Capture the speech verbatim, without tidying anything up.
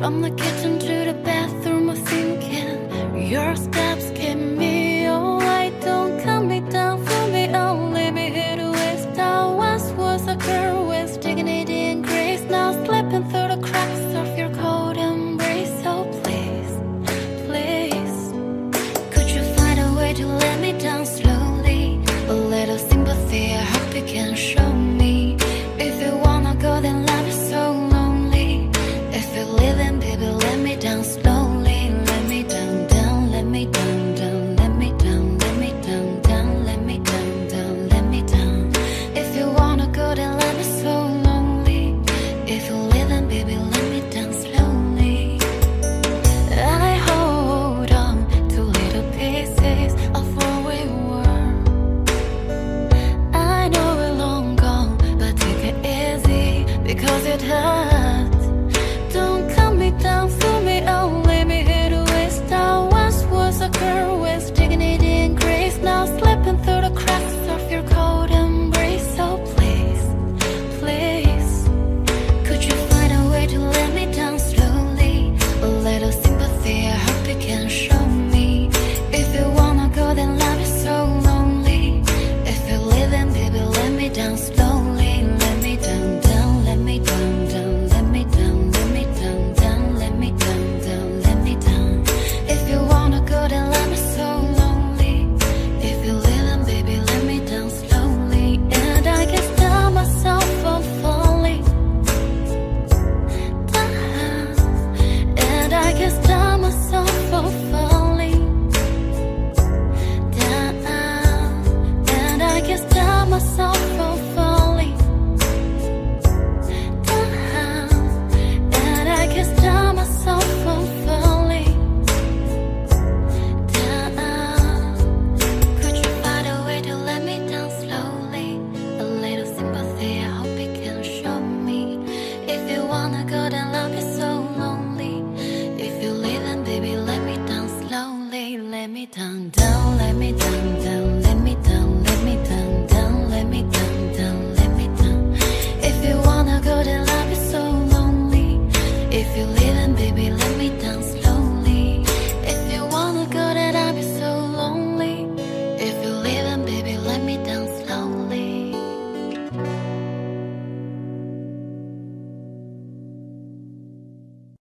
From the kitchen to the bathroom, I'm thinking your steps keep me away. Don't calm me down, fool me on, leave me here to waste. I once was a girl with dignity and grace, now slipping through the cracks of your cold embrace. So please, please, could you find a way to let me down slowly? A little sympathy, I hope you can show me. If you wanna go, then let me so lonely. If you're leaving, baby, let me down slowly. Let me down, down, let me down, down, let me down, let me down, down, let me down, down, let me down. If you wanna go, then let me so lonely. If you're leaving, baby, let me down slowly. I hold on to little pieces of where we were. I know we're long gone, but take it easy, because it hurts. Don't calm me down, fool me on, leave me here to waste. I once was a girl with dignity and grace, now slipping through the cracks of your cold embrace. So please, please, could you find a way to let me down slowly? A little sympathy, I hope you can show me. If you wanna go, then let me so lonely. If you're leaving, baby, let me down slowly. Let me down, down, let me down, down, let me down, let me down, down, let me down, down, let me down. If you wanna go, then let me so lonely. If you're leaving, baby, let me down slowly. And I can stop myself from falling down. And I can stop myself from falling down. And I can stop myself from falling down. And I can stop myself from falling down. Could you find a way to let me down slowly? A little sympathy, I hope you can show me. If you wanna go, then I'll be so lonely. If you're leaving, baby, let me down slowly. Let me down, down, let me down, down, let me down, let me down, down, let me down, down, let me down. If you wanna go, then I'll be so lonely. If you're leaving, baby, let me down slowly.